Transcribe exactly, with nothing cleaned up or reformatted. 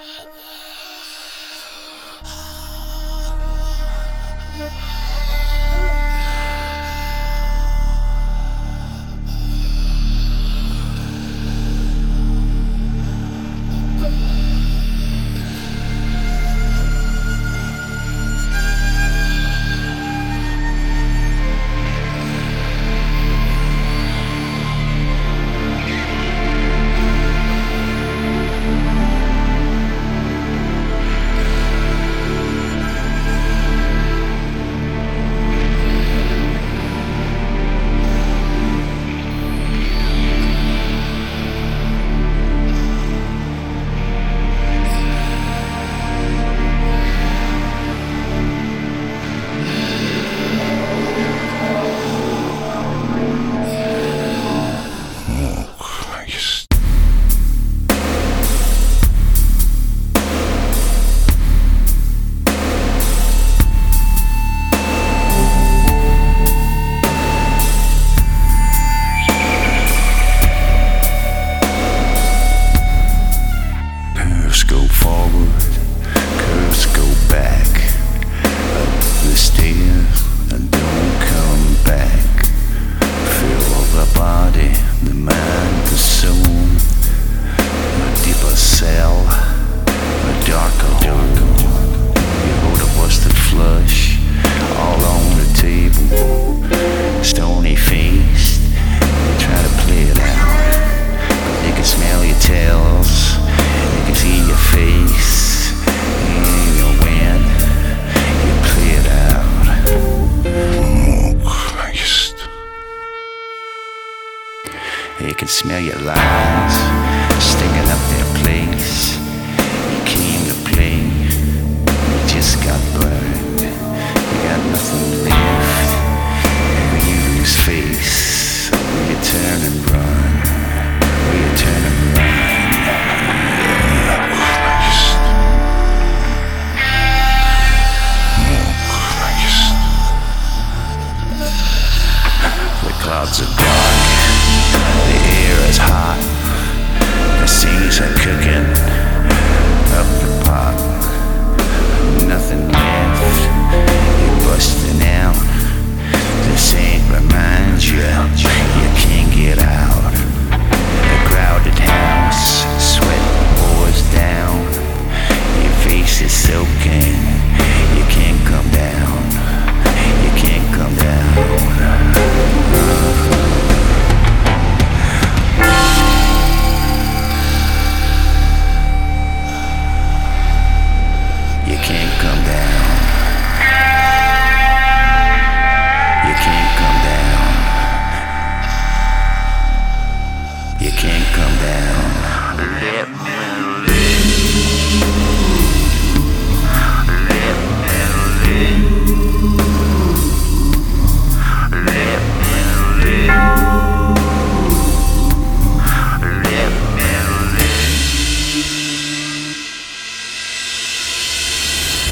You can smell your lies stinking up their place. You came to play, you just got burned. You got nothing left. When you lose face, will you turn and run? Will you turn and run? The clouds are dark, the air is hot, the seas are cold.